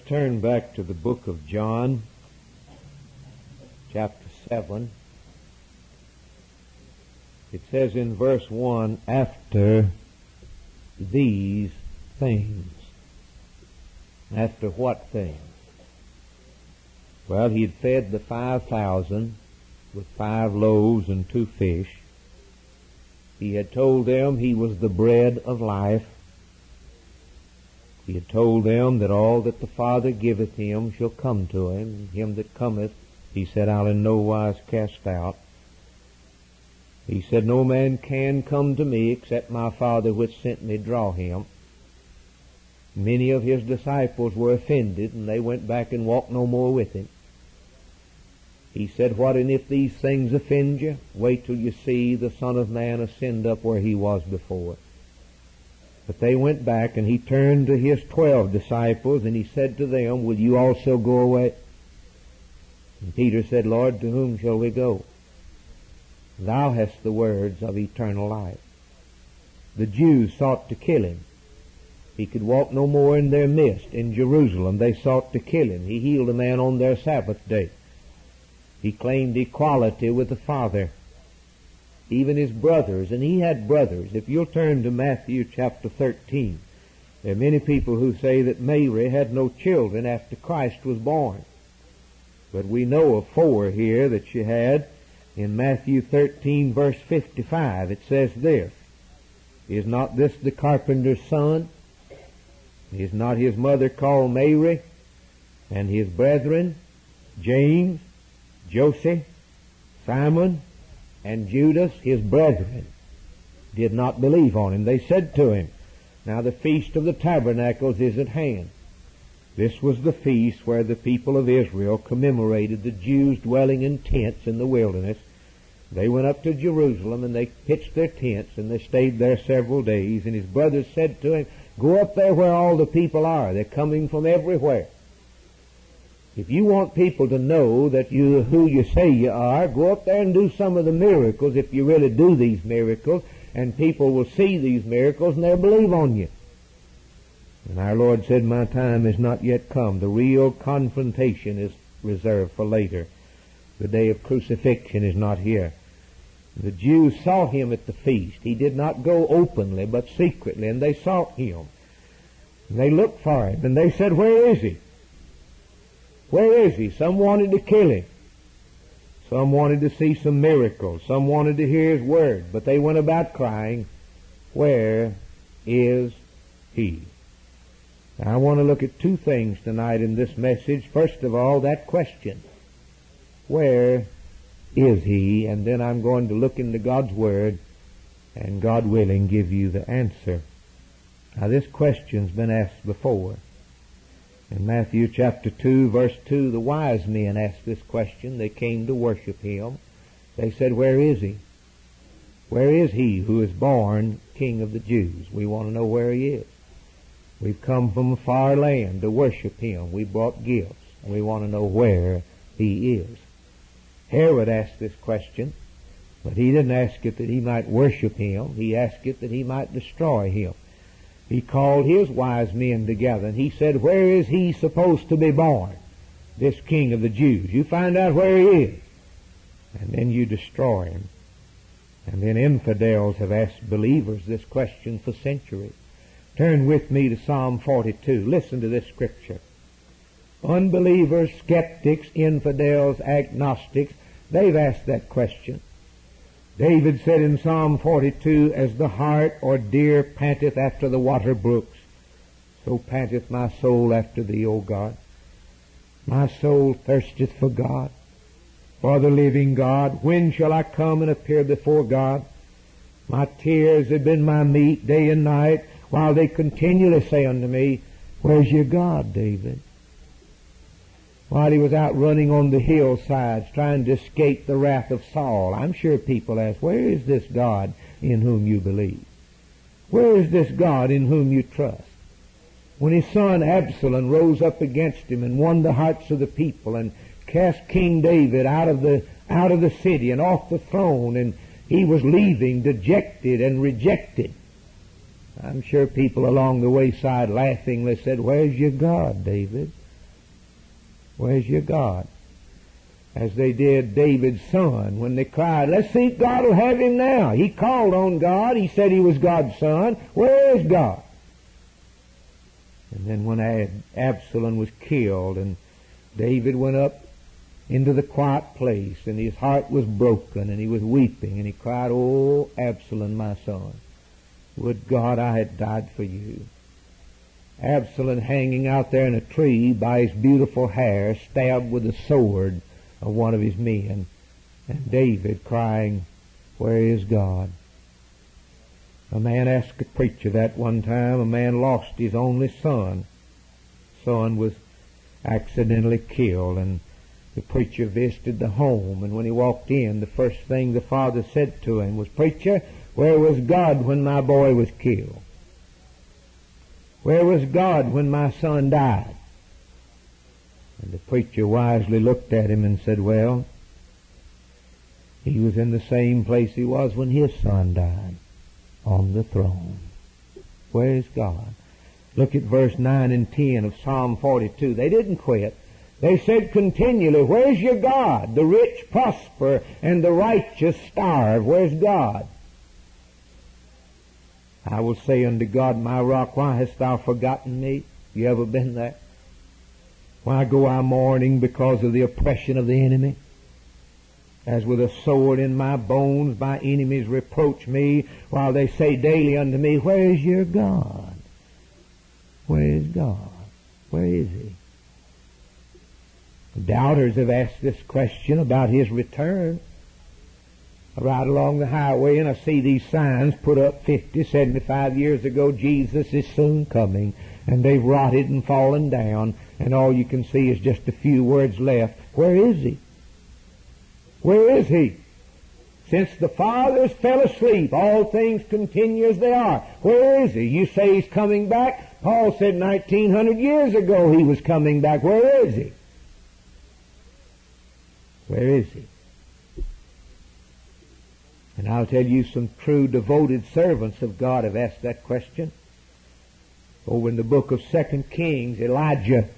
turn back to the book of John, chapter 7. It says in verse 1, after these things. After what things? Well, he had fed the 5,000 with 5 loaves and 2 fish. He had told them he was the bread of life. He had told them that all that the Father giveth him shall come to him, and him that cometh, he said, I'll in no wise cast out. He said, no man can come to me except my Father which sent me draw him. Many of his disciples were offended, and they went back and walked no more with him. He said, what, and if these things offend you, wait till you see the Son of Man ascend up where he was before. But they went back, and he turned to his 12 disciples, and he said to them, will you also go away? And Peter said, Lord, to whom shall we go? Thou hast the words of eternal life. The Jews sought to kill him. He could walk no more in their midst. In Jerusalem they sought to kill him. He healed a man on their Sabbath day. He claimed equality with the Father. Even his brothers, and he had brothers. If you'll turn to Matthew chapter 13, there are many people who say that Mary had no children after Christ was born. But we know of 4 here that she had. In Matthew 13 verse 55 it says this, is not this the carpenter's son? Is not his mother called Mary? And his brethren, James, Joseph, Simon, and Judas, his brethren, did not believe on him. They said to him, now the Feast of the Tabernacles is at hand. This was the feast where the people of Israel commemorated the Jews dwelling in tents in the wilderness. They went up to Jerusalem and they pitched their tents and they stayed there several days. And his brothers said to him, go up there where all the people are. They're coming from everywhere. If you want people to know that you who you say you are, go up there and do some of the miracles if you really do these miracles, and people will see these miracles and they'll believe on you. And our Lord said, my time is not yet come. The real confrontation is reserved for later. The day of crucifixion is not here. The Jews saw him at the feast. He did not go openly, but secretly, and they sought him. And they looked for him, and they said, where is he? Where is he? Some wanted to kill him. Some wanted to see some miracles. Some wanted to hear his word. But they went about crying, where is he? Now, I want to look at 2 things tonight in this message. First of all, that question, where is he? And then I'm going to look into God's word and, God willing, give you the answer. Now, this question's been asked before. In Matthew chapter 2, verse 2, the wise men asked this question. They came to worship him. They said, where is he? Where is he who is born King of the Jews? We want to know where he is. We've come from a far land to worship him. We brought gifts, and we want to know where he is. Herod asked this question, but he didn't ask it that he might worship him. He asked it that he might destroy him. He called his wise men together, and he said, where is he supposed to be born, this King of the Jews? You find out where he is, and then you destroy him. And then infidels have asked believers this question for centuries. Turn with me to Psalm 42. Listen to this scripture. Unbelievers, skeptics, infidels, agnostics, they've asked that question. David said in Psalm 42, as the hart or deer panteth after the water brooks, so panteth my soul after thee, O God. My soul thirsteth for God, for the living God. When shall I come and appear before God? My tears have been my meat day and night, while they continually say unto me, where's your God, David? While he was out running on the hillsides trying to escape the wrath of Saul, I'm sure people ask, where is this God in whom you believe? Where is this God in whom you trust? When his son Absalom rose up against him and won the hearts of the people and cast King David out of the city and off the throne, and he was leaving dejected and rejected, I'm sure people along the wayside laughingly said, where's your God, David? Where's your God? As they did David's son when they cried, let's see if God will have him now. He called on God. He said he was God's son. Where is God? And then when Absalom was killed and David went up into the quiet place and his heart was broken and he was weeping and he cried, oh, Absalom, my son, would God I had died for you. Absalom hanging out there in a tree by his beautiful hair, stabbed with the sword of one of his men, and David crying, where is God? A man asked a preacher that one time. A man lost his only son. Son was accidentally killed, and the preacher visited the home, and when he walked in, the first thing the father said to him was, preacher, where was God when my boy was killed? Where was God when my son died? And the preacher wisely looked at him and said, well, he was in the same place he was when his son died, on the throne. Where is God? Look at verse 9 and 10 of Psalm 42. They didn't quit. They said continually, where's your God? The rich prosper and the righteous starve. Where's God? I will say unto God, my rock, why hast thou forgotten me? You ever been there? Why go I mourning because of the oppression of the enemy? As with a sword in my bones, my enemies reproach me, while they say daily unto me, where is your God? Where is God? Where is He? Doubters have asked this question about His return. I ride along the highway and I see these signs put up 50, 75 years ago, Jesus is soon coming, and they've rotted and fallen down, and all you can see is just a few words left. Where is He? Where is He? Since the fathers fell asleep, all things continue as they are. Where is He? You say He's coming back? Paul said 1900 years ago He was coming back. Where is He? Where is He? And I'll tell you, some true devoted servants of God have asked that question. Over in the book of 2 Kings, Elijah,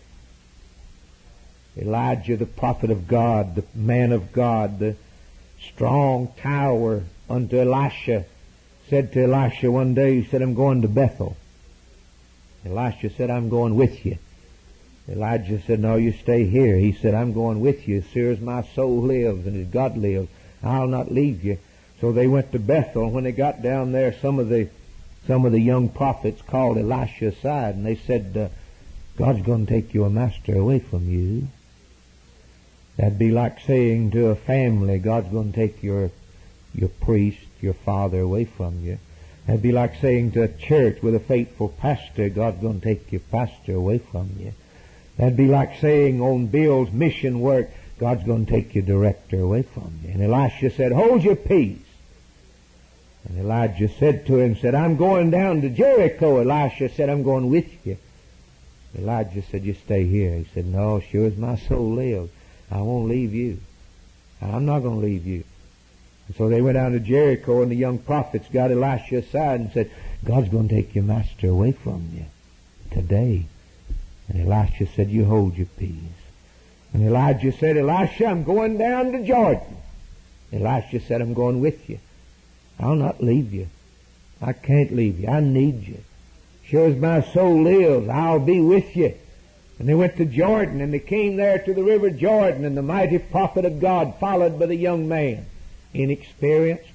the prophet of God, the man of God, the strong tower unto Elisha, said to Elisha one day, he said, I'm going to Bethel. Elisha said, I'm going with you. Elijah said, no, you stay here. He said, I'm going with you. As sure as my soul lives and as God lives, I'll not leave you. So they went to Bethel. When they got down there, some of the young prophets called Elisha aside, and they said, God's going to take your master away from you. That'd be like saying to a family, God's going to take your priest, your father away from you. That'd be like saying to a church with a faithful pastor, God's going to take your pastor away from you. That'd be like saying on Bill's mission work, God's going to take your director away from you. And Elisha said, hold your peace. And Elijah said to him, I'm going down to Jericho. Elisha said, I'm going with you. Elijah said, you stay here. He said, no, sure as my soul lives, I won't leave you. I'm not going to leave you. And so they went down to Jericho, and the young prophets got Elisha aside and said, God's going to take your master away from you today. And Elisha said, you hold your peace. And Elijah said, Elisha, I'm going down to Jordan. Elisha said, I'm going with you. I'll not leave you. I can't leave you. I need you. Sure as my soul lives, I'll be with you. And they went to Jordan, and they came there to the river Jordan, and the mighty prophet of God followed by the young man, inexperienced,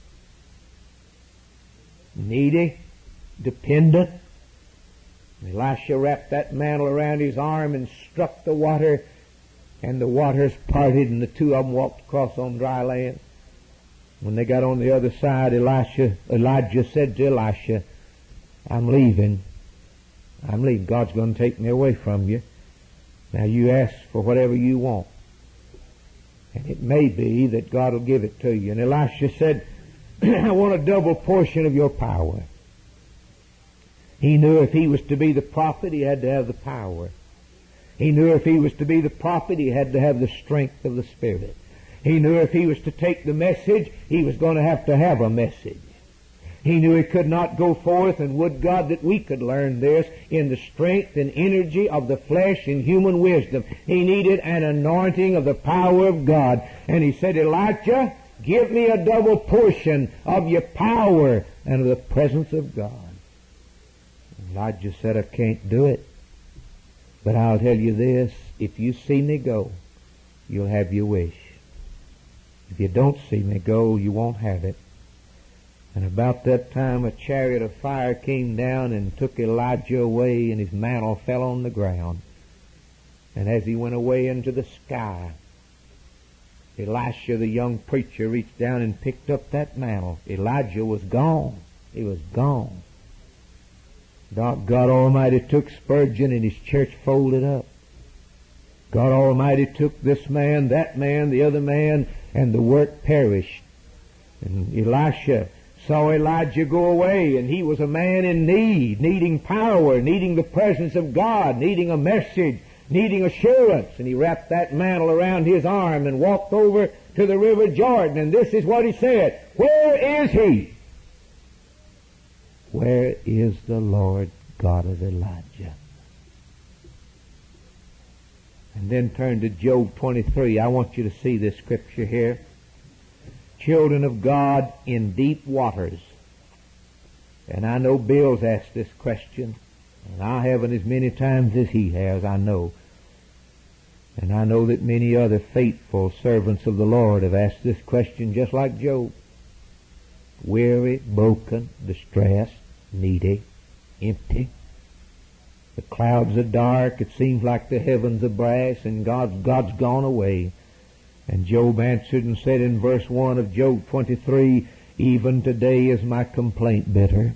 needy, dependent. And Elisha wrapped that mantle around his arm and struck the water, and the waters parted, and the two of them walked across on dry land. When they got on the other side, Elijah said to Elisha, I'm leaving. God's going to take me away from you. Now you ask for whatever you want. And it may be that God will give it to you. And Elisha said, I want a double portion of your power. He knew if he was to be the prophet, he had to have the power. He knew if he was to be the prophet, he had to have the strength of the Spirit. He knew if he was to take the message, he was going to have a message. He knew he could not go forth, and would God that we could learn this in the strength and energy of the flesh and human wisdom. He needed an anointing of the power of God. And he said, Elijah, give me a double portion of your power and of the presence of God. Elijah said, I can't do it. But I'll tell you this, if you see me go, you'll have your wish. If you don't see me go, you won't have it. And about that time a chariot of fire came down and took Elijah away, and his mantle fell on the ground. And as he went away into the sky, Elisha, the young preacher, reached down and picked up that mantle. Elijah was gone. He was gone. God Almighty took Spurgeon and his church folded up. God Almighty took this man, that man, the other man, and the work perished. And Elisha saw Elijah go away, and he was a man in need, needing power, needing the presence of God, needing a message, needing assurance. And he wrapped that mantle around his arm and walked over to the river Jordan. And this is what he said, where is he? Where is the Lord God of Elijah? And then turn to Job 23. I want you to see this scripture here. Children of God in deep waters. And I know Bill's asked this question, and I haven't as many times as he has, I know. And I know that many other faithful servants of the Lord have asked this question just like Job. Weary, broken, distressed, needy, empty. The clouds are dark. It seems like the heavens are brass, and God's gone away. And Job answered and said in verse 1 of Job 23, even today is my complaint bitter.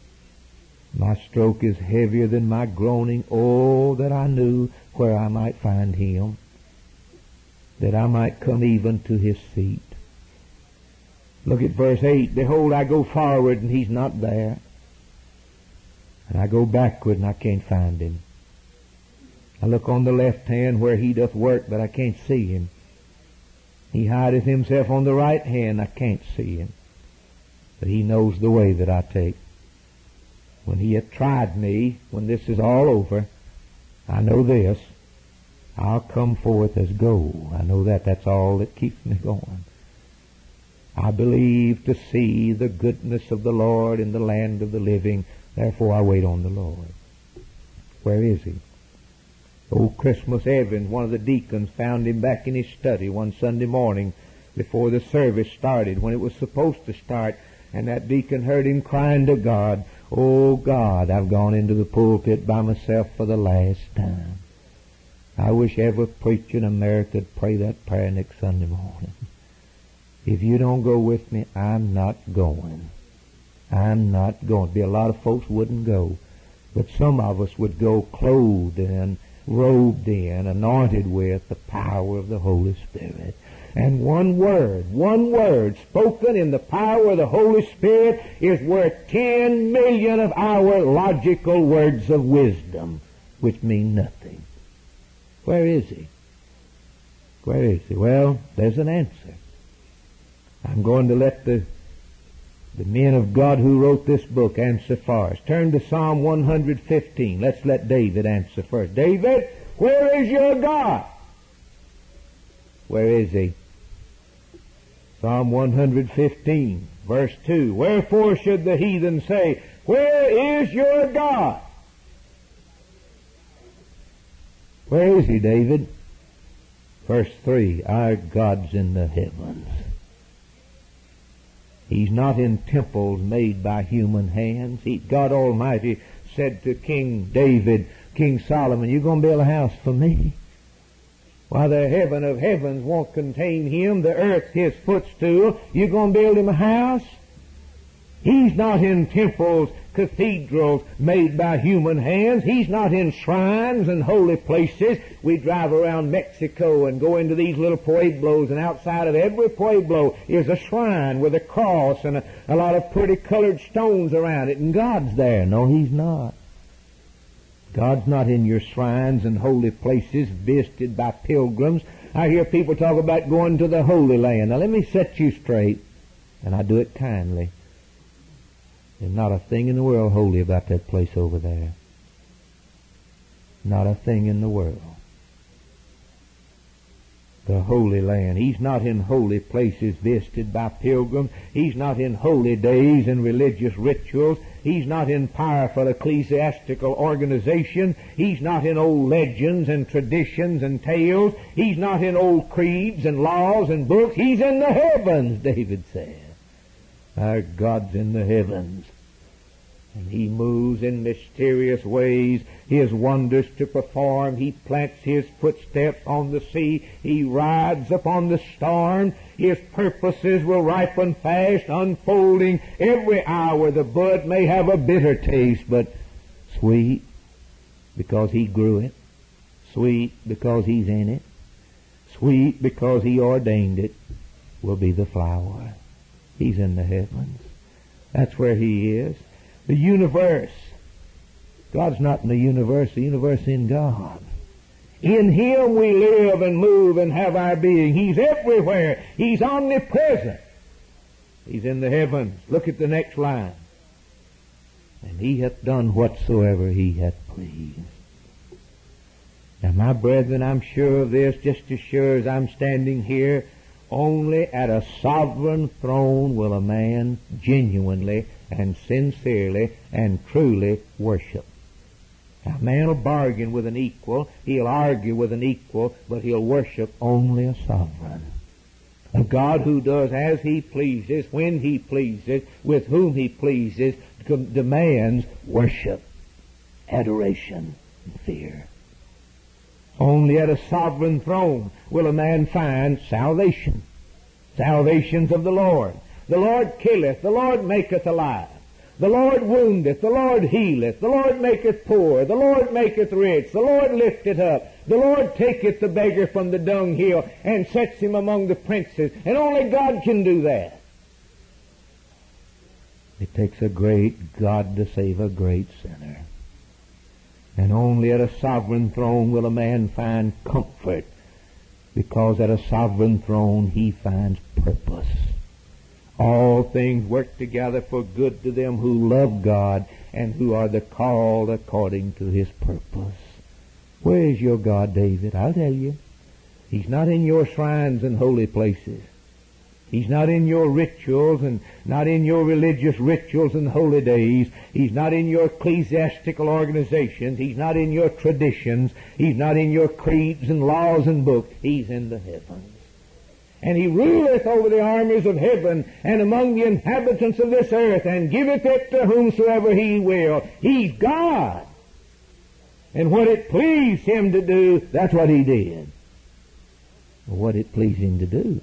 My stroke is heavier than my groaning. Oh, that I knew where I might find him, that I might come even to his feet. Look at verse 8. Behold, I go forward, and he's not there. And I go backward, and I can't find him. I look on the left hand where he doth work, but I can't see him. He hideth himself on the right hand, I can't see him. But he knows the way that I take. When he hath tried me, when this is all over, I know this, I'll come forth as gold. I know that. That's all that keeps me going. I believe to see the goodness of the Lord in the land of the living. Therefore I wait on the Lord. Where is he? Old Christmas Evans, one of the deacons, found him back in his study one Sunday morning before the service started, when it was supposed to start, and that deacon heard him crying to God, oh God, I've gone into the pulpit by myself for the last time. I wish every preacher in America could pray that prayer next Sunday morning. If you don't go with me, I'm not going. I'm not going. Be a lot of folks wouldn't go, but some of us would go clothed in, robed in, anointed with the power of the Holy Spirit. And one word spoken in the power of the Holy Spirit is worth 10 million of our logical words of wisdom, which mean nothing. Where is he? Where is he? Well, there's an answer. I'm going to let the men of God who wrote this book answer for us. Turn to Psalm 115. Let's let David answer first. David, where is your God? Where is he? Psalm 115, verse 2. Wherefore should the heathen say, where is your God? Where is he, David? Verse 3. Our God's in the heavens. He's not in temples made by human hands. God Almighty said to King David, King Solomon, you going to build a house for me? Why, the heaven of heavens won't contain him, the earth his footstool. You going to build him a house? He's not in temples, cathedrals made by human hands. He's not in shrines and holy places. We drive around Mexico and go into these little pueblos, and outside of every pueblo is a shrine with a cross and a lot of pretty colored stones around it, and God's there. No, he's not. God's not in your shrines and holy places visited by pilgrims. I hear people talk about going to the Holy Land. Now let me set you straight, and I do it kindly. There's not a thing in the world holy about that place over there. Not a thing in the world. The Holy Land. He's not in holy places visited by pilgrims. He's not in holy days and religious rituals. He's not in powerful ecclesiastical organization. He's not in old legends and traditions and tales. He's not in old creeds and laws and books. He's in the heavens, David said. Our God's in the heavens. And He moves in mysterious ways, His wonders to perform. He plants His footsteps on the sea. He rides upon the storm. His purposes will ripen fast, unfolding every hour. The bud may have a bitter taste, but sweet because He grew it. Sweet because He's in it. Sweet because He ordained it will be the flower. He's in the heavens. That's where He is. The universe. God's not in the universe in God. In Him we live and move and have our being. He's everywhere. He's omnipresent. He's in the heavens. Look at the next line. And He hath done whatsoever He hath pleased. Now, my brethren, I'm sure of this, just as sure as I'm standing here. Only at a sovereign throne will a man genuinely and sincerely and truly worship. Now, a man will bargain with an equal, he'll argue with an equal, but he'll worship only a sovereign. A God who does as He pleases, when He pleases, with whom He pleases, demands worship, adoration, and fear. Only at a sovereign throne will a man find salvation. Salvation's of the Lord. The Lord killeth, the Lord maketh alive. The Lord woundeth, the Lord healeth. The Lord maketh poor, the Lord maketh rich. The Lord lifteth up. The Lord taketh the beggar from the dunghill and sets him among the princes. And only God can do that. It takes a great God to save a great sinner. And only at a sovereign throne will a man find comfort, because at a sovereign throne he finds purpose. All things work together for good to them who love God and who are the called according to His purpose. Where is your God, David? I'll tell you. He's not in your shrines and holy places. He's not in your rituals and not in your religious rituals and holy days. He's not in your ecclesiastical organizations. He's not in your traditions. He's not in your creeds and laws and books. He's in the heavens. And He ruleth over the armies of heaven and among the inhabitants of this earth, and giveth it to whomsoever He will. He's God. And what it pleased Him to do, that's what He did. What it pleased Him to do.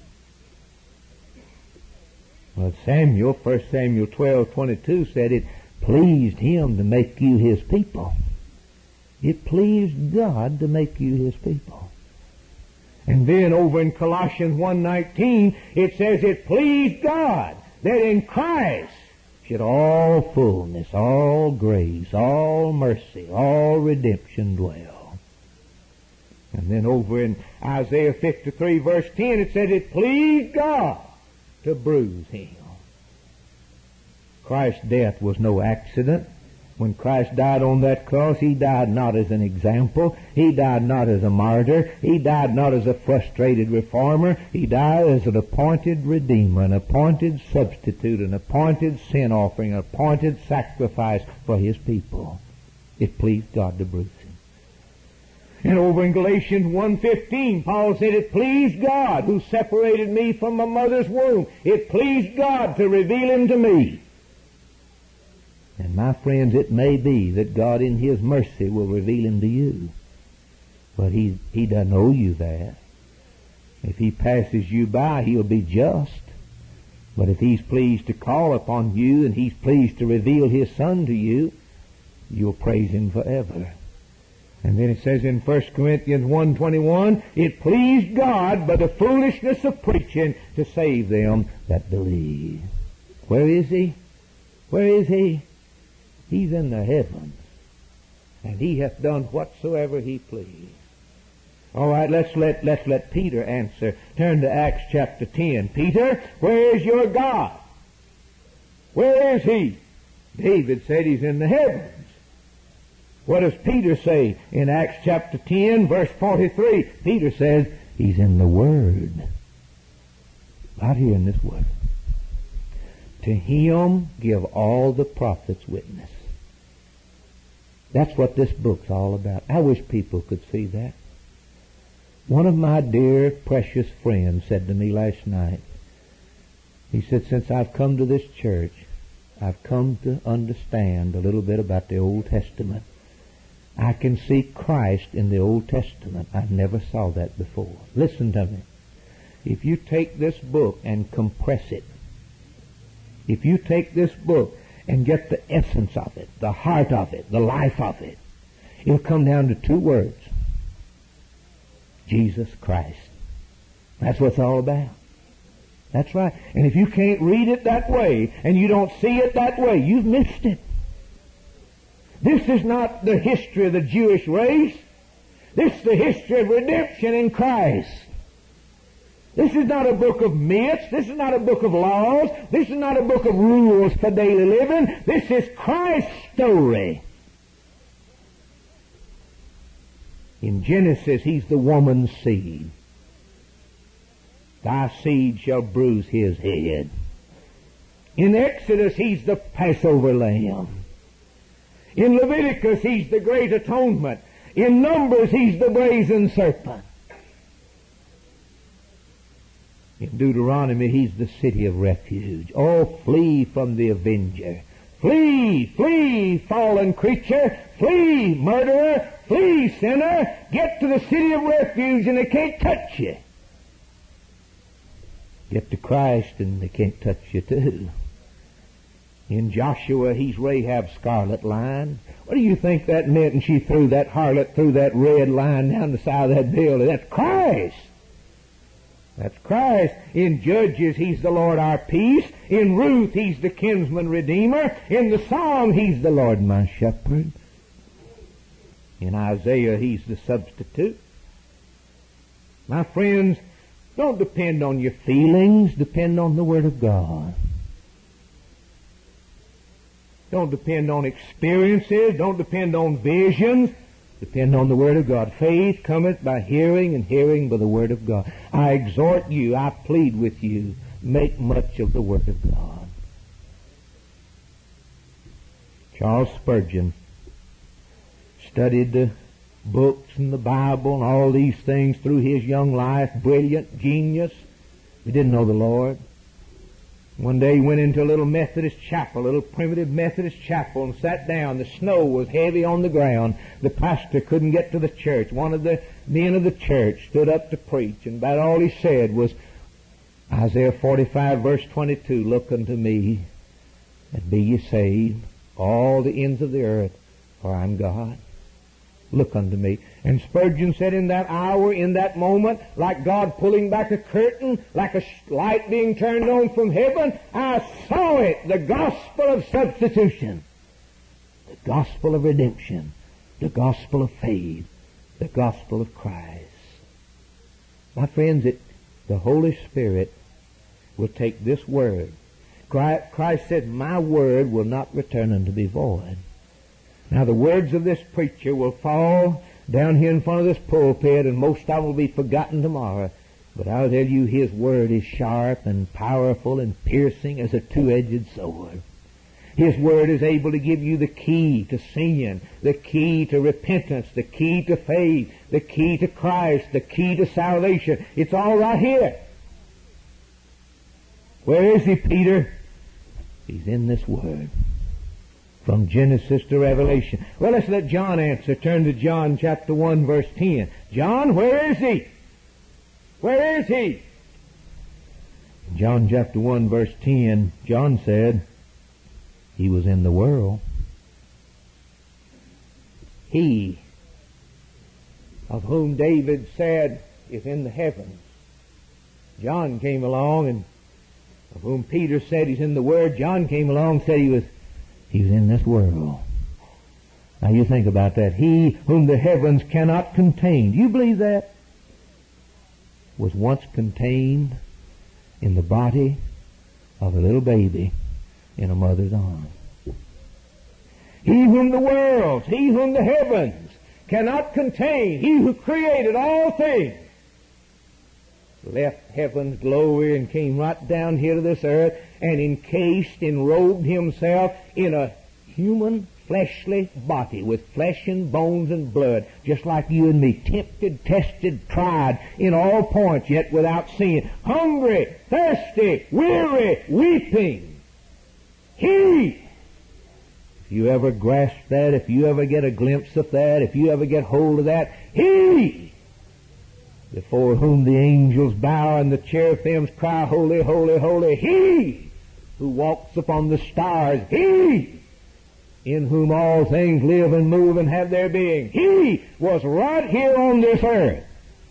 Well, Samuel, 1 Samuel 12:22 said it pleased Him to make you His people. It pleased God to make you His people. And then over in Colossians 1:19, it says it pleased God that in Christ should all fullness, all grace, all mercy, all redemption dwell. And then over in Isaiah 53 verse 10, it said it pleased God to bruise Him. Christ's death was no accident. When Christ died on that cross, He died not as an example. He died not as a martyr. He died not as a frustrated reformer. He died as an appointed redeemer, an appointed substitute, an appointed sin offering, an appointed sacrifice for His people. It pleased God to bruise Him. And over in Galatians 1:15, Paul said, it pleased God who separated me from my mother's womb. It pleased God to reveal Him to me. And my friends, it may be that God in His mercy will reveal Him to you. But He doesn't owe you that. If He passes you by, He'll be just. But if He's pleased to call upon you and He's pleased to reveal His Son to you, you'll praise Him forever. And then it says in 1 Corinthians 1:21, it pleased God by the foolishness of preaching to save them that believe. Where is He? Where is He? He's in the heavens. And He hath done whatsoever He pleased. All right, let's let Peter answer. Turn to Acts chapter 10. Peter, where is your God? Where is He? David said He's in the heavens. What does Peter say in Acts chapter 10, verse 43? Peter says He's in the Word. Right here in this Word. To Him give all the prophets witness. That's what this book's all about. I wish people could see that. One of my dear, precious friends said to me last night, he said, since I've come to this church, I've come to understand a little bit about the Old Testament. I can see Christ in the Old Testament. I never saw that before. Listen to me. If you take this book and compress it, if you take this book and get the essence of it, the heart of it, the life of it, it'll come down to two words. Jesus Christ. That's what it's all about. That's right. And if you can't read it that way, and you don't see it that way, you've missed it. This is not the history of the Jewish race. This is the history of redemption in Christ. This is not a book of myths. This is not a book of laws. This is not a book of rules for daily living. This is Christ's story. In Genesis, He's the woman's seed. Thy seed shall bruise his head. In Exodus, He's the Passover lamb. In Leviticus, He's the great atonement. In Numbers, He's the brazen serpent. In Deuteronomy, He's the city of refuge. Oh, flee from the avenger. Flee, flee, fallen creature. Flee, murderer. Flee, sinner. Get to the city of refuge and they can't touch you. Get to Christ and they can't touch you too. In Joshua, He's Rahab's scarlet line. What do you think that meant? And she threw that harlot through that red line down the side of that building. That's Christ. That's Christ. In Judges, He's the Lord our peace. In Ruth, He's the kinsman redeemer. In the Psalm, He's the Lord my shepherd. In Isaiah, He's the substitute. My friends, don't depend on your feelings. Depend on the Word of God. Don't depend on experiences. Don't depend on visions. Depend on the Word of God. Faith cometh by hearing, and hearing by the Word of God. I exhort you, I plead with you, make much of the Word of God. Charles Spurgeon studied the books and the Bible and all these things through his young life. Brilliant, genius. He didn't know the Lord. One day he went into a little Methodist chapel, a little primitive Methodist chapel, and sat down. The snow was heavy on the ground. The pastor couldn't get to the church. One of the men of the church stood up to preach, and about all he said was Isaiah 45, verse 22, look unto me, and be ye saved, all the ends of the earth, for I'm God. Look unto me. And Spurgeon said in that hour, in that moment, like God pulling back a curtain, like a light being turned on from heaven, I saw it, the gospel of substitution, the gospel of redemption, the gospel of faith, the gospel of Christ. My friends, the Holy Spirit will take this word. Christ said, my word will not return unto me void. Now the words of this preacher will fall down here in front of this pulpit, and most of them will be forgotten tomorrow. But I'll tell you, his word is sharp and powerful and piercing as a two-edged sword. His word is able to give you the key to sin, the key to repentance, the key to faith, the key to Christ, the key to salvation. It's all right here. Where is he, Peter? He's in this word. From Genesis to Revelation. Well, let's let John answer. Turn to John chapter 1, verse 10. John, where is he? Where is he? John chapter 1, verse 10, John said, he was in the world. He, of whom David said, is in the heavens. John came along, and of whom Peter said he's in the Word, John came along and said he was in this world. Now you think about that. He whom the heavens cannot contain. Do you believe that? Was once contained in the body of a little baby in a mother's arms. He whom the worlds, He whom the heavens cannot contain, He who created all things, left heaven's glory and came right down here to this earth and encased, enrobed Himself in a human fleshly body with flesh and bones and blood, just like you and me, tempted, tested, tried in all points, yet without sin, hungry, thirsty, weary, weeping. He, if you ever grasp that, if you ever get a glimpse of that, if you ever get hold of that, He, before whom the angels bow and the cherubims cry, holy, holy, holy, He who walks upon the stars, He in whom all things live and move and have their being. He was right here on this earth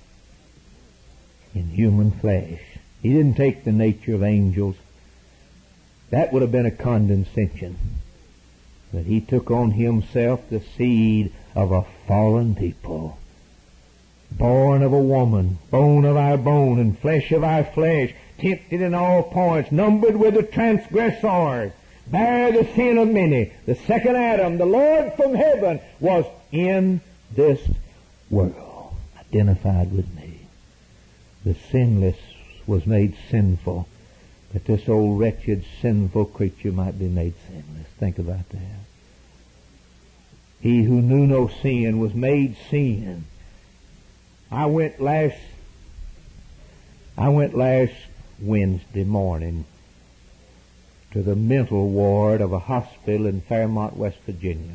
in human flesh. He didn't take the nature of angels. That would have been a condescension. But He took on Himself the seed of a fallen people, born of a woman, bone of our bone, and flesh of our flesh, tempted in all points, numbered with the transgressors, bear the sin of many. The second Adam, the Lord from heaven, was in this world, identified with me. The sinless was made sinful, that this old wretched sinful creature might be made sinless. Think about that. He who knew no sin was made sin. I went last Wednesday morning to the mental ward of a hospital in Fairmont, West Virginia.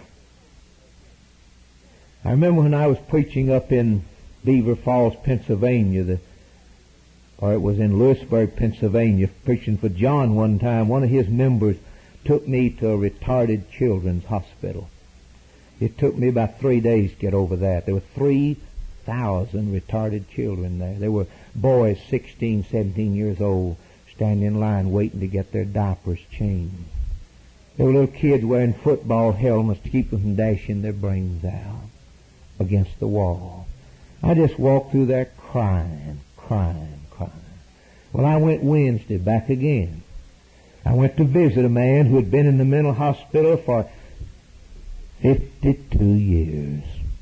I remember when I was preaching up in Beaver Falls, Pennsylvania, or it was in Lewisburg, Pennsylvania, preaching for John one time. One of his members took me to a retarded children's hospital. It took me about 3 days to get over that. There were 3,000 retarded children there. There were boys 16, 17 years old standing in line waiting to get their diapers changed. There were little kids wearing football helmets to keep them from dashing their brains out against the wall. I just walked through there crying. Well, I went Wednesday back again. I went to visit a man who had been in the mental hospital for 52 years.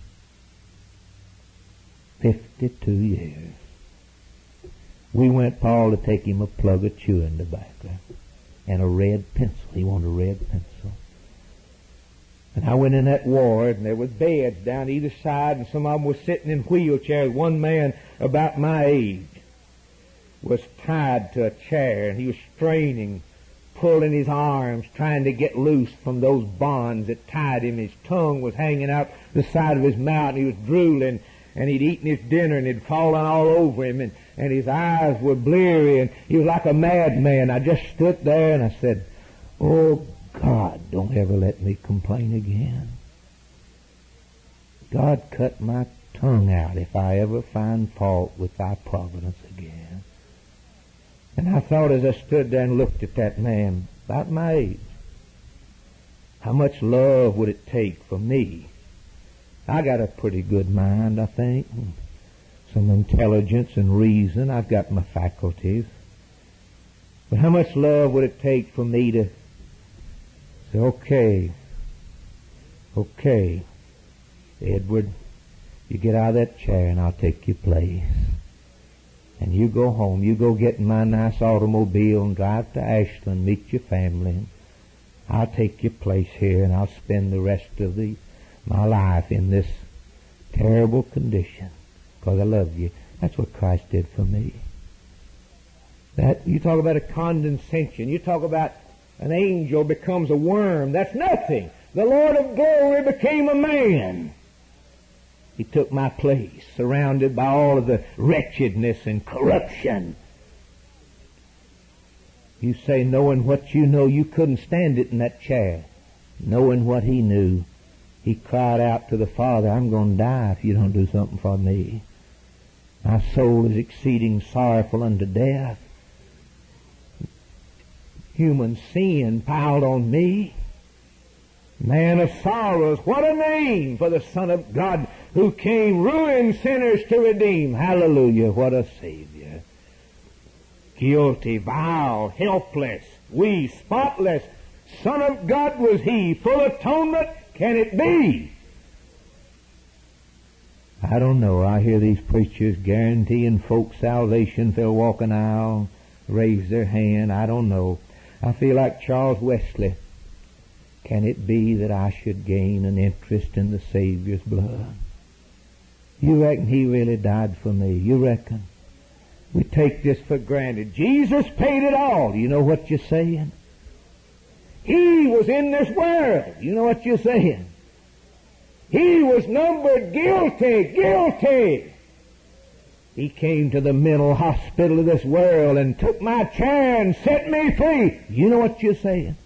52 years. We went, Paul, to take him a plug of chewing tobacco and a red pencil. He wanted a red pencil. And I went in that ward, and there was beds down either side, and some of them were sitting in wheelchairs. One man about my age was tied to a chair, and he was straining, pulling his arms, trying to get loose from those bonds that tied him. His tongue was hanging out the side of his mouth, and he was drooling, and he'd eaten his dinner, and it'd fallen all over him, and his eyes were bleary, and he was like a madman. I just stood there, and I said, oh, God, don't ever let me complain again. God, cut my tongue out if I ever find fault with Thy providence again. And I thought as I stood there and looked at that man, about my age, how much love would it take for me? I got a pretty good mind, I think. Some intelligence and reason. I've got my faculties. But how much love would it take for me to say, okay, Edward, you get out of that chair and I'll take your place. And you go home. You go get in my nice automobile and drive to Ashland, meet your family. I'll take your place here, and I'll spend the rest of my life in this terrible condition because I love you. That's what Christ did for me. That, you talk about a condescension. You talk about an angel becomes a worm. That's nothing. The Lord of glory became a man. He took my place, surrounded by all of the wretchedness and corruption. You say, knowing what you know, you couldn't stand it in that chair. Knowing what he knew, he cried out to the Father, I'm going to die if you don't do something for me. My soul is exceeding sorrowful unto death. Human sin piled on me. Man of sorrows, what a name for the Son of God who came ruin sinners to redeem. Hallelujah, what a Savior. Guilty, vile, helpless, we, spotless, Son of God was He. Full atonement can it be? I don't know. I hear these preachers guaranteeing folks salvation if they'll walk an aisle, raise their hand. I don't know. I feel like Charles Wesley. Can it be that I should gain an interest in the Savior's blood? You reckon He really died for me? You reckon? We take this for granted. Jesus paid it all. You know what you're saying? He was in this world. You know what you're saying? He was numbered guilty. He came to the mental hospital of this world and took my chair and set me free. You know what you're saying?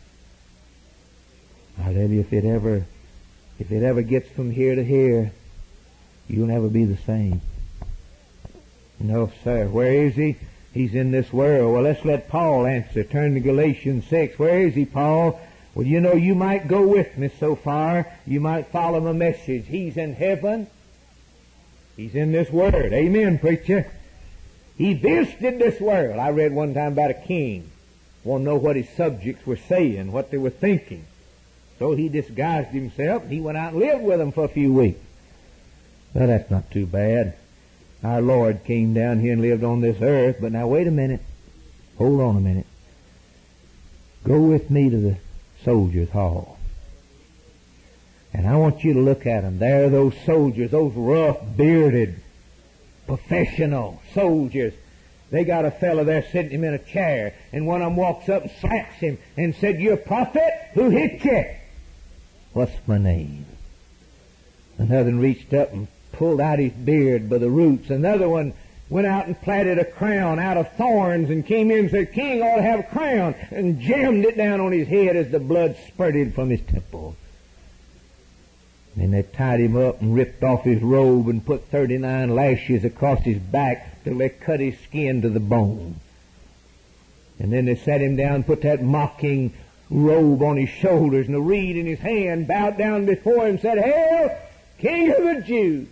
I tell you, if it ever gets from here to here, you'll never be the same. No, sir. Where is He? He's in this world. Well, let's let Paul answer. Turn to Galatians 6. Where is He, Paul? Well, you know, you might go with me so far. You might follow my message. He's in heaven. He's in this world. Amen, preacher. He visited this world. I read one time about a king. Want to know what his subjects were saying, what they were thinking. So he disguised himself, and he went out and lived with them for a few weeks. Well, that's not too bad. Our Lord came down here and lived on this earth. But now, wait a minute. Hold on a minute. Go with me to the Soldiers' Hall. And I want you to look at them. There are those soldiers, those rough, bearded, professional soldiers. They got a fellow there sitting him in a chair, and one of them walks up and slaps him and said, "You're a prophet? Who hit you?" "What's my name?" Another one reached up and pulled out his beard by the roots. Another one went out and plaited a crown out of thorns and came in and said, "King ought to have a crown," and jammed it down on his head as the blood spurted from his temple. Then they tied him up and ripped off his robe and put 39 lashes across his back till they cut his skin to the bone. And then they sat him down, put that mocking robe on his shoulders and a reed in his hand, bowed down before him and said, "Hail, King of the Jews!"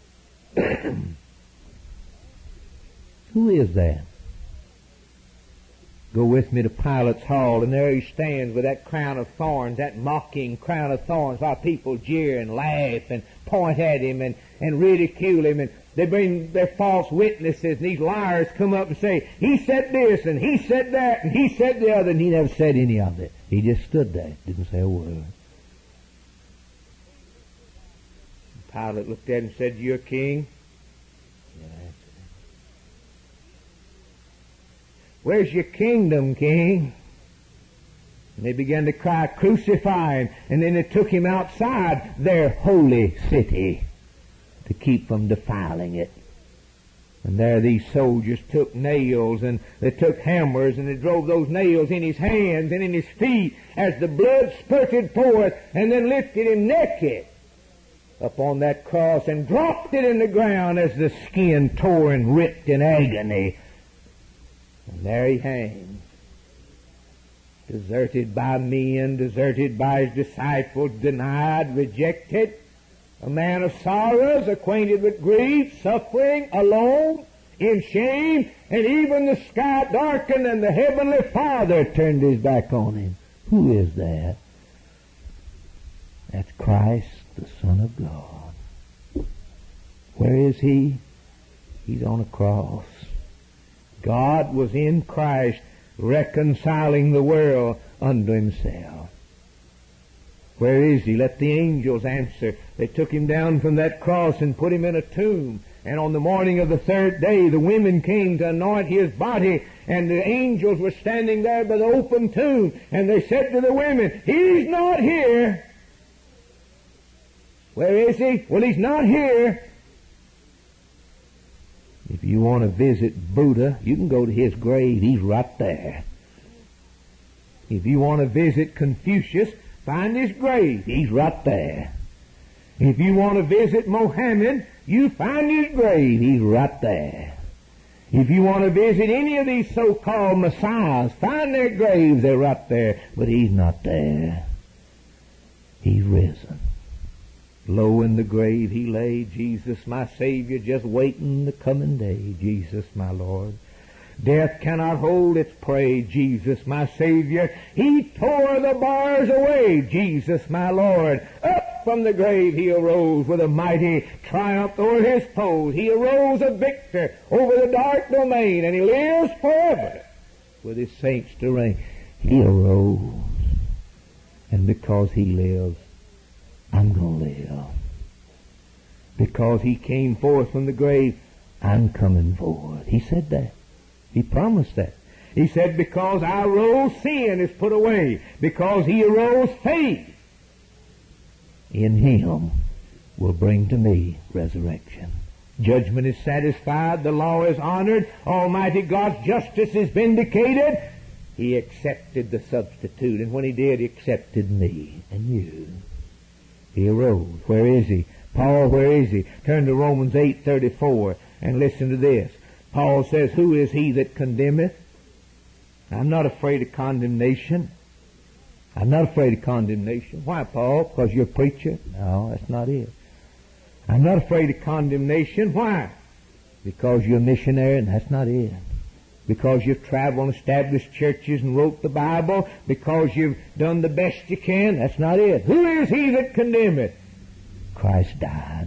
Who is that? Go with me to Pilate's hall, and there he stands with that crown of thorns, that mocking crown of thorns, while people jeer and laugh and point at him and ridicule him, and they bring their false witnesses, and these liars come up and say, "He said this, and he said that, and he said the other," and he never said any of it. He just stood there, didn't say a word. Pilate looked at him and said, "You're king?" "Where's your kingdom, king?" And they began to cry, "Crucify him." And then they took him outside their holy city to keep from defiling it. And there these soldiers took nails, and they took hammers, and they drove those nails in his hands and in his feet as the blood spurted forth, and then lifted him naked upon that cross and dropped it in the ground as the skin tore and ripped in agony. And there he hangs, deserted by men, deserted by his disciples, denied, rejected, a man of sorrows, acquainted with grief, suffering, alone, in shame, and even the sky darkened and the heavenly Father turned his back on him. Who is that? That's Christ, the Son of God. Where is He? He's on a cross. God was in Christ, reconciling the world unto Himself. Where is He? Let the angels answer. They took Him down from that cross and put Him in a tomb. And on the morning of the third day, the women came to anoint His body, and the angels were standing there by the open tomb. And they said to the women, "He's not here." Where is He? Well, He's not here. If you want to visit Buddha, you can go to his grave. He's right there. If you want to visit Confucius, find his grave. He's right there. If you want to visit Mohammed, you find his grave. He's right there. If you want to visit any of these so-called messiahs, find their graves. They're right there. But He's not there. He's risen. Low in the grave He lay, Jesus my Savior, just waiting the coming day. Jesus my Lord. Death cannot hold its prey. Jesus, my Savior, He tore the bars away. Jesus, my Lord, up from the grave He arose with a mighty triumph over His foes. He arose a victor over the dark domain, and He lives forever with His saints to reign. He arose, and because He lives, I'm going to live. Because He came forth from the grave, I'm coming forward. He said that. He promised that. He said, because I rose, sin is put away. Because He arose, faith in Him will bring to me resurrection. Judgment is satisfied. The law is honored. Almighty God's justice is vindicated. He accepted the substitute. And when He did, He accepted me and you. He arose. Where is He? Paul, where is He? Turn to Romans 8:34 and listen to this. Paul says, who is he that condemneth? I'm not afraid of condemnation. I'm not afraid of condemnation. Why, Paul? Because you're a preacher? No, that's not it. I'm not afraid of condemnation. Why? Because you're a missionary, and that's not it. Because you've traveled and established churches and wrote the Bible. Because you've done the best you can, that's not it. Who is he that condemneth? Christ died.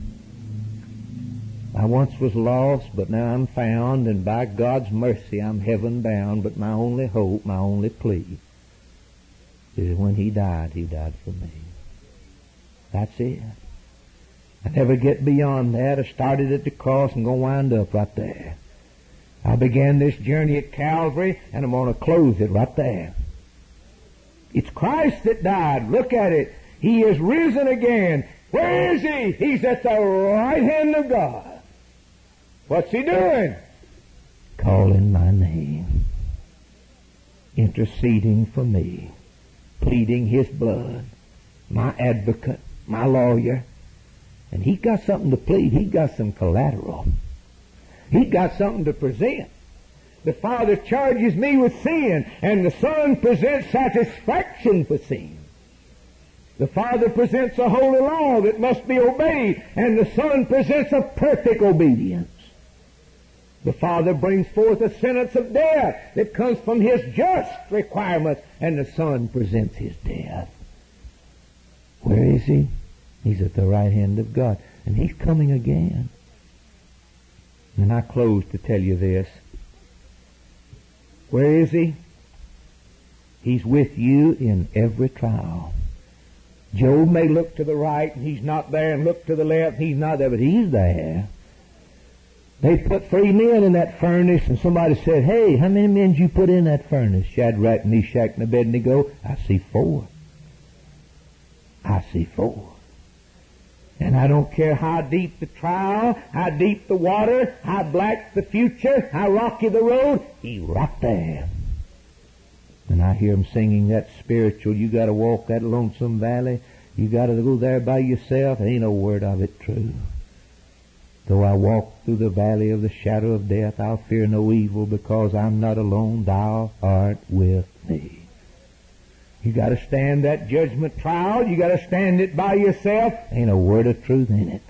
I once was lost, but now I'm found, and by God's mercy I'm heaven bound. But my only hope, my only plea, is when He died for me. That's it. I never get beyond that. I started at the cross and going to wind up right there. I began this journey at Calvary, and I'm going to close it right there. It's Christ that died. Look at it. He is risen again. Where is He? He's at the right hand of God. What's He doing? Calling my name. Interceding for me. Pleading His blood. My advocate. My lawyer. And He's got something to plead. He's got some collateral. He's got something to present. The Father charges me with sin, and the Son presents satisfaction for sin. The Father presents a holy law that must be obeyed, and the Son presents a perfect obedience. The Father brings forth a sentence of death that comes from His just requirements, and the Son presents His death. Where is He? He's at the right hand of God, and He's coming again. And I close to tell you this. Where is He? He's with you in every trial. Job may look to the right, and he's not there, and look to the left, and he's not there, but He's there. They put 3 men in that furnace, and somebody said, hey, how many men did you put in that furnace? Shadrach, Meshach, and Abednego. I see 4. I see 4. And I don't care how deep the trial, how deep the water, how black the future, how rocky the road, He's right there. And I hear them singing that spiritual, you got to walk that lonesome valley, you got to go there by yourself. Ain't no word of it true. Though I walk through the valley of the shadow of death, I'll fear no evil, because I'm not alone. Thou art with me. You got to stand that judgment trial. You got to stand it by yourself. Ain't a word of truth in it.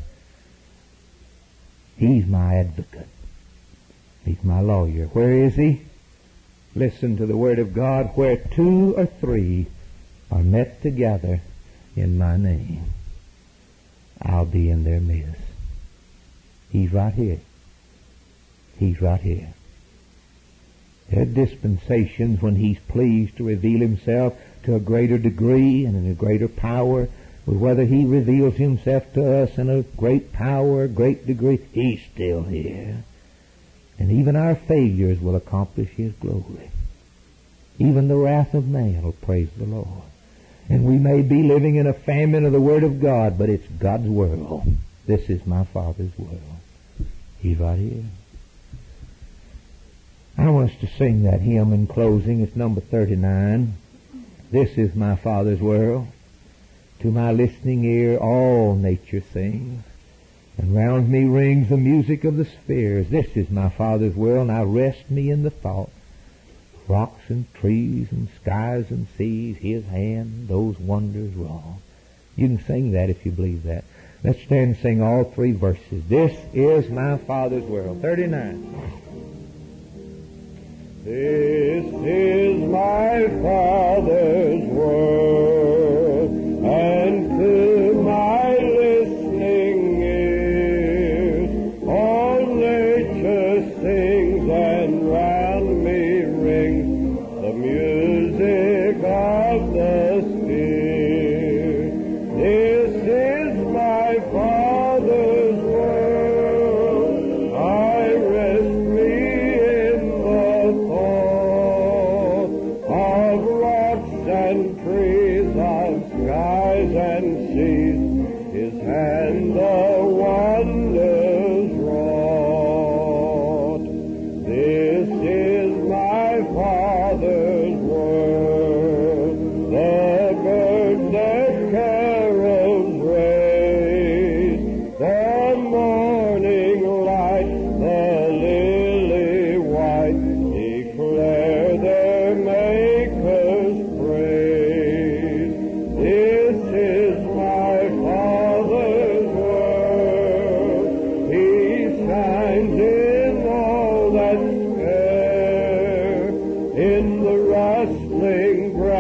He's my advocate. He's my lawyer. Where is He? Listen to the Word of God. Where 2 or 3 are met together in my name, I'll be in their midst. He's right here. He's right here. There are dispensations when He's pleased to reveal Himself to a greater degree and in a greater power. But whether He reveals Himself to us in a great power, a great degree, He's still here. And even our failures will accomplish His glory. Even the wrath of man will praise the Lord. And we may be living in a famine of the Word of God, but it's God's world. This is my Father's world. He's right here. I want us to sing that hymn in closing. It's number 39. This is my Father's world. To my listening ear all nature sings, and round me rings the music of the spheres. This is my Father's world, and I rest me in the thought. Rocks and trees and skies and seas, His hand those wonders wrought. You can sing that if you believe that. Let's stand and sing all 3 verses. This is my Father's world. 39. This is my Father's word, and to my listening ears all nature sings, and round me rings the music of the sphere. This is my Father's word. I rest me in the thought of rocks and trees, of skies and seas. His hand the wonders wrought. This is my Father's word. The birds their carols raise, the morning light, the lily white, declare their Maker's praise. This is my Father's word. He shines in all that's fair, in the rustling grass,